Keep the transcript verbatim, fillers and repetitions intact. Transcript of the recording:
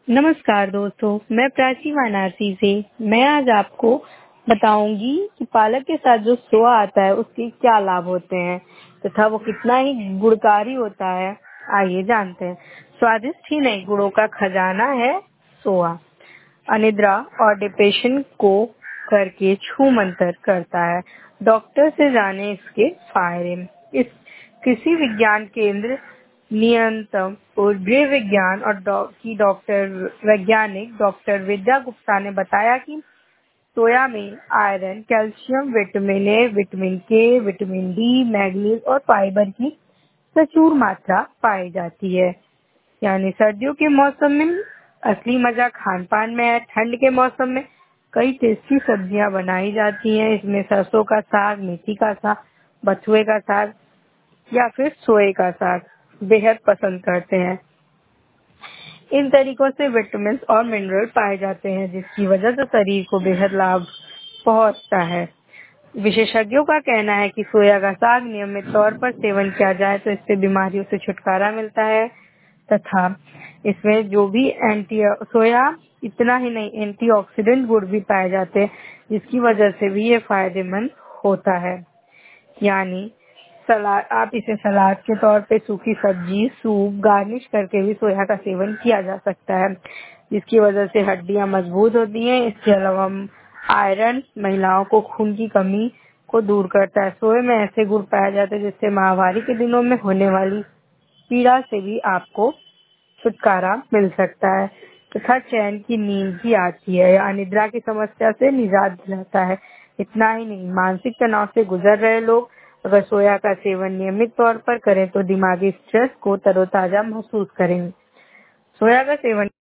नमस्कार दोस्तों, मैं प्राची वाराणसी से। मैं आज आपको बताऊंगी कि पालक के साथ जो सोआ आता है उसके क्या लाभ होते हैं तथा वो कितना ही गुणकारी होता है। आइए जानते हैं। स्वादिष्ट ही नहीं, गुणों का खजाना है सोआ। अनिद्रा और डिप्रेशन को करके छू मंतर करता है। डॉक्टर से जाने इसके फायदे। इस कृषि विज्ञान केंद्र नियंत्रण और गृह विज्ञान और डॉ, की डॉक्टर वैज्ञानिक डॉक्टर विद्या गुप्ता ने बताया कि सोया में iron, calcium, vitamin A, vitamin K, vitamin D, manganese और फाइबर की प्रचुर मात्रा पाई जाती है। यानी सर्दियों के मौसम में असली मजा खान पान में है। ठंड के मौसम में कई टेस्टी सब्जियां बनाई जाती हैं। इसमें सरसों का साग, मेथी का साग, बथुए का साग या फिर सोए का साग बेहद पसंद करते हैं। इन तरीकों से विटामिन और मिनरल पाए जाते हैं, जिसकी वजह से शरीर को बेहद लाभ पहुंचता है। विशेषज्ञों का कहना है कि सोया का साग नियमित तौर पर सेवन किया जाए तो इससे बीमारियों से छुटकारा मिलता है तथा इसमें जो भी एंटी सोया इतना ही नहीं, एंटीऑक्सीडेंट गुण भी पाए जाते हैं, जिसकी वजह से भी ये फायदेमंद होता है। यानी सलाद, आप इसे सलाद के तौर पे, सूखी सब्जी, सूप, गार्निश करके भी सोया का सेवन किया जा सकता है, जिसकी वजह से हड्डियां मजबूत होती हैं। इसके अलावा आयरन महिलाओं को खून की कमी को दूर करता है। सोए में ऐसे गुण पाए जाते हैं जिससे माहवारी के दिनों में होने वाली पीड़ा से भी आपको छुटकारा मिल सकता है तथा चैन की नींद भी आती है या अनिद्रा की समस्या से निजात दिलाता है। इतना ही नहीं, मानसिक तनाव से गुजर रहे लोग अगर सोया का सेवन नियमित तौर पर करें तो दिमागी स्ट्रेस को तरोताजा महसूस करेंगे। सोया का सेवन